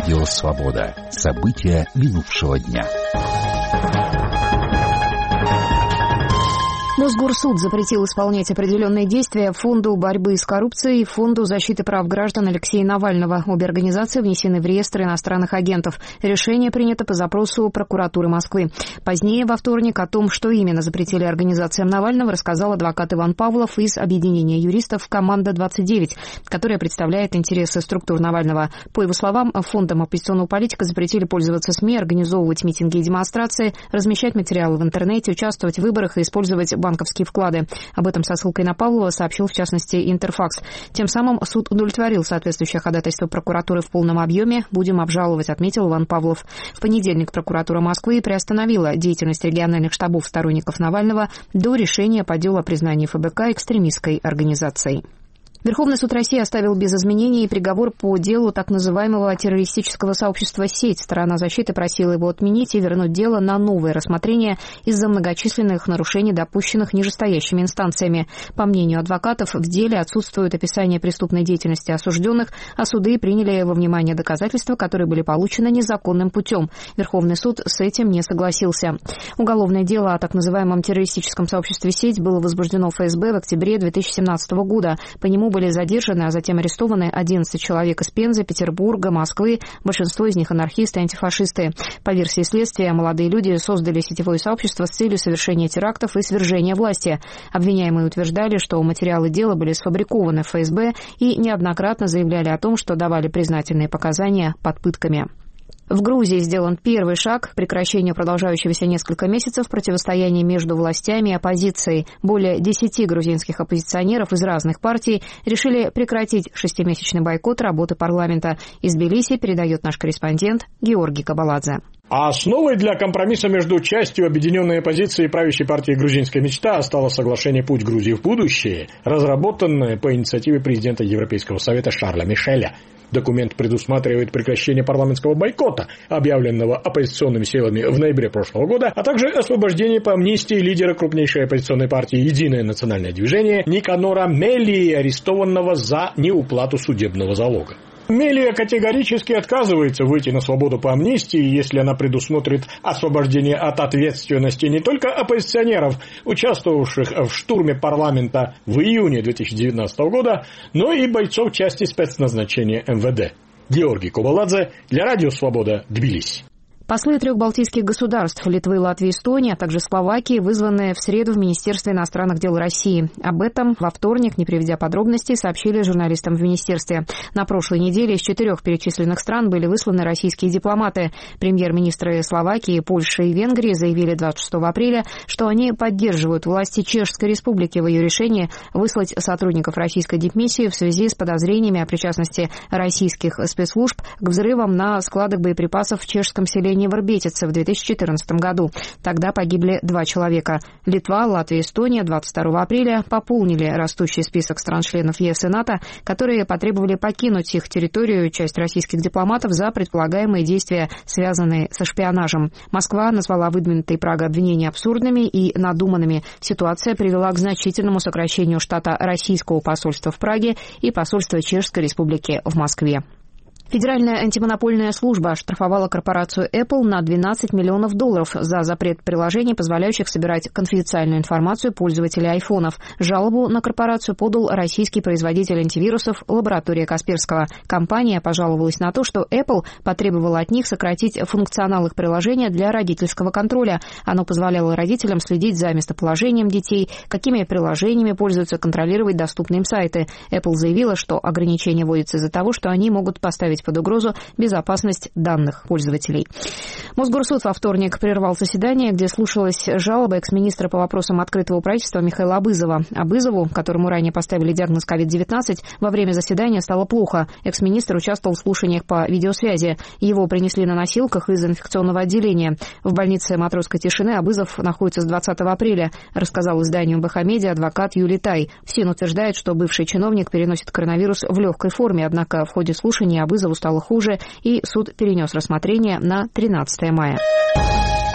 Радио «Свобода». События минувшего дня. Мосгорсуд запретил исполнять определенные действия Фонду борьбы с коррупцией и Фонду защиты прав граждан Алексея Навального. Обе организации внесены в реестр иностранных агентов. Решение принято по запросу прокуратуры Москвы. Позднее, во вторник, о том, что именно запретили организациям Навального, рассказал адвокат Иван Павлов из объединения юристов «Команда-29», которая представляет интересы структур Навального. По его словам, Фондом оппозиционного политика запретили пользоваться СМИ, организовывать митинги и демонстрации, размещать материалы в интернете, участвовать в выборах и использовать банковские вклады. Об этом со ссылкой на Павлова сообщил, в частности, Интерфакс. Тем самым суд удовлетворил соответствующее ходатайство прокуратуры в полном объеме. Будем обжаловать, отметил Иван Павлов. В понедельник прокуратура Москвы приостановила деятельность региональных штабов сторонников Навального до решения по делу о признании ФБК экстремистской организацией. Верховный суд России оставил без изменений приговор по делу так называемого террористического сообщества «Сеть». Сторона защиты просила его отменить и вернуть дело на новое рассмотрение из-за многочисленных нарушений, допущенных нижестоящими инстанциями. По мнению адвокатов, в деле отсутствует описание преступной деятельности осужденных, а суды приняли во внимание доказательства, которые были получены незаконным путем. Верховный суд с этим не согласился. Уголовное дело о так называемом террористическом сообществе «Сеть» было возбуждено ФСБ в октябре 2017 года. По нему были задержаны, а затем арестованы 11 человек из Пензы, Петербурга, Москвы, большинство из них анархисты и антифашисты. По версии следствия, молодые люди создали сетевое сообщество с целью совершения терактов и свержения власти. Обвиняемые утверждали, что материалы дела были сфабрикованы в ФСБ и неоднократно заявляли о том, что давали признательные показания под пытками. В Грузии сделан первый шаг к прекращению продолжающегося несколько месяцев противостояния между властями и оппозицией. Более 10 грузинских оппозиционеров из разных партий решили прекратить 6-месячный бойкот работы парламента. Из Тбилиси передает наш корреспондент Георгий Кабаладзе. А основой для компромисса между частью объединенной оппозиции и правящей партии «Грузинская мечта» стало соглашение «Путь Грузии в будущее», разработанное по инициативе президента Европейского совета Шарля Мишеля. Документ предусматривает прекращение парламентского бойкота, объявленного оппозиционными силами в ноябре прошлого года, а также освобождение по амнистии лидера крупнейшей оппозиционной партии «Единое национальное движение» Никанора Мелии, арестованного за неуплату судебного залога. Мелия категорически отказывается выйти на свободу по амнистии, если она предусмотрит освобождение от ответственности не только оппозиционеров, участвовавших в штурме парламента в июне 2019 года, но и бойцов части спецназначения МВД. Георгий Кабаладзе для Радио «Свобода», Тбилиси. Послы 3 балтийских государств – Литвы, Латвии, Эстонии, а также Словакии, вызванные в среду в Министерстве иностранных дел России. Об этом во вторник, не приведя подробностей, сообщили журналистам в министерстве. На прошлой неделе из 4 перечисленных стран были высланы российские дипломаты. Премьер-министры Словакии, Польши и Венгрии заявили 26 апреля, что они поддерживают власти Чешской Республики в ее решении выслать сотрудников российской дипмиссии в связи с подозрениями о причастности российских спецслужб к взрывам на складах боеприпасов в чешском селении Варбетице в 2014 году. Тогда погибли 2 человека. Литва, Латвия и Эстония 22 апреля пополнили растущий список стран-членов ЕС и НАТО, которые потребовали покинуть их территорию часть российских дипломатов за предполагаемые действия, связанные со шпионажем. Москва назвала выдвинутые Прагой обвинения абсурдными и надуманными. Ситуация привела к значительному сокращению штата российского посольства в Праге и посольства Чешской Республики в Москве. Федеральная антимонопольная служба оштрафовала корпорацию Apple на $12 миллионов за запрет приложений, позволяющих собирать конфиденциальную информацию пользователей айфонов. Жалобу на корпорацию подал российский производитель антивирусов «Лаборатория Касперского». Компания пожаловалась на то, что Apple потребовала от них сократить функционал их приложения для родительского контроля. Оно позволяло родителям следить за местоположением детей, какими приложениями пользуются, контролировать доступные им сайты. Apple заявила, что ограничение вводится из-за того, что они могут поставить под угрозу безопасность данных пользователей. Мосгорсуд во вторник прервал заседание, где слушалась жалоба экс-министра по вопросам открытого правительства Михаила Абызова. Абызову, которому ранее поставили диагноз COVID-19, во время заседания стало плохо. Экс-министр участвовал в слушаниях по видеосвязи. Его принесли на носилках из инфекционного отделения. В больнице Матросской тишины Абызов находится с 20 апреля, рассказал изданию БХ-медиа адвокат Юлий Тай. ФСИН утверждает, что бывший чиновник переносит коронавирус в легкой форме, однако в ходе слушания Абызову стало хуже, и суд перенес рассмотрение на 13 мая.